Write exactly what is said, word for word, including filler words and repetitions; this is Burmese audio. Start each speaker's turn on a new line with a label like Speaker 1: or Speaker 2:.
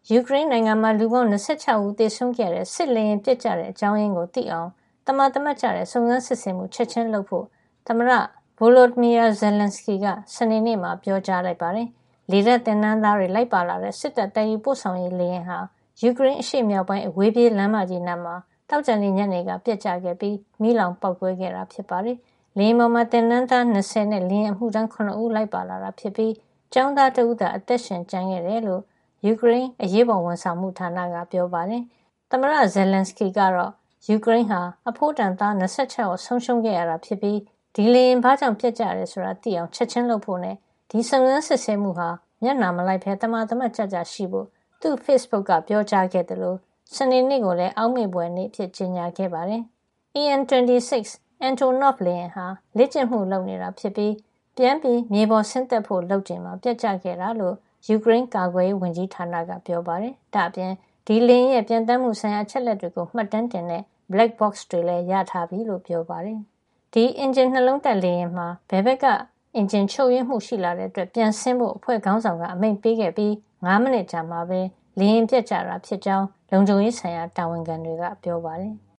Speaker 1: ယူကရိန်းနိုင်ငံမှာလူပေါင်း၂၆ဦးသေဆုံးခဲ့တဲ့စစ်လေယာဉ်ပျက်ကျတဲ့အကြောင်းရင်းကိုသိအောင်တမန်တမတ်ကျတဲ့စုံစမ်းစစ်ဆေးမှုချက်ချင်းလုပ်ဖို့သမ္မတ Volodymyr Zelensky ကစနေနေ့မှာပြောကြားလိုက်ပါတယ်။လေတပ်သင်တန်းသားတွေလိုက်ပါလာတဲ့စစ်တပ်တည်ယူပို့ဆောင်ရေးလေယာဉ်ဟာယူကရိန်းအရှေ့မြောက်ပိုင်းအဝေးပြေးလမ်းမကြီးနားမှာတောက်ကြနေညနေကပြက်ကျခဲ့ပြီးမိလောင်ပောက်ကွဲခဲ့တာဖြစ်ပါတယ်။လေယာဉ်ပေါ်မှာသင်တန်းသား၂၀နဲ့လေယာဉ်အမှုထမ်း၇ဦးလိုက်ပါလာတာဖြစ်ပြီးကျောင်းသားတဦးသာအသက်ရှင်ကျန်ခဲ့တယ်လို့ယူကရိန်းအရေးပေါ်ဝန်ဆောင်မှုဌာနကပြောပါတယ်။သမ္မတ Zelensky ကတော့ယူကရိန်းဟာအဖိုးတန်သား၂၆ယောက်ဆုံးရှုံးခဲ့ရတာဖြစ်ပြီးဒီလေယာဉ်ဘာကြောင့်ပြက်ကျတယ်ဆိုတာသိအောင်ချက်ချင်းလုပ်ဖို့နဲ့ဒီစုံစမ်းစစ်ဆေးမှုဟာမျက်နှာမလိုက်ဘဲတမန်တမတ်ကြကြရှိဖို့သူ့ Facebook ကပြောကြားခဲ့တယ်လို့စနေနေ့ကိုလည်းအောက်မေ့ဘွယ်နေ့အဖြစ်ကြေညာခဲ့ပါတယ်။ A N ၂၆ Antonov လေယာဉ်ဟာလေ့ကျင့်မှုလုပ်နေတာဖြစ်ပြီးပြန်ပြီးမြေပေါ်ဆင်းသက်ဖို့လုပ်ချိန်မှာပြက်ကျခဲ့တာလို့ယူကရိန်းကာကွယ်ရေးဝန်ကြီးဌာနကပြောပါတယ်။ဒါ့အပြင်ဒီလေယာဉ်ရဲ့ပြန်တမ်းမှုဆိုင်ရာအချက်လက်တွေကိုမှတ်တမ်းတင်တဲ့ black box တွေလည်းရထားပြီလို့ပြောပါတယ်။ဒီအင်ဂျင်နှလုံးတက်လေယာဉ်မှာဘယ်ဘက်ကအင်ဂျင်ချုပ်ရင်းမှုရှိလာတဲ့အတွက်ပြန်ဆင်းဖို့အဖွဲ့ခေါင်းဆောင်ကအမိန့်ပေးခဲ့ပြီး၅မိနစ်ကြာမှာပဲလေယာဉ်ပြက်ကျတာဖြစ်ကြောင်းလုံခြုံရေးဆိုင်ရာတာဝန်ခံတွေကပြောပါတယ်။